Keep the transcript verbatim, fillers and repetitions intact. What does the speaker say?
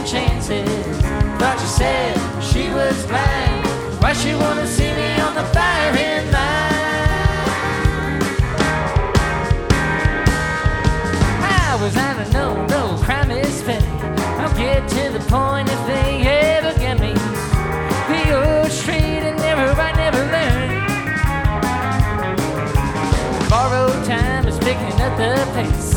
second chances. Thought she said she was blind. Why she wanna see me on the firing line? I was on a no, no crime is petty. I'll get to the point if they ever get me. The old street and never, I never learned. Borrowed time is picking up the pace.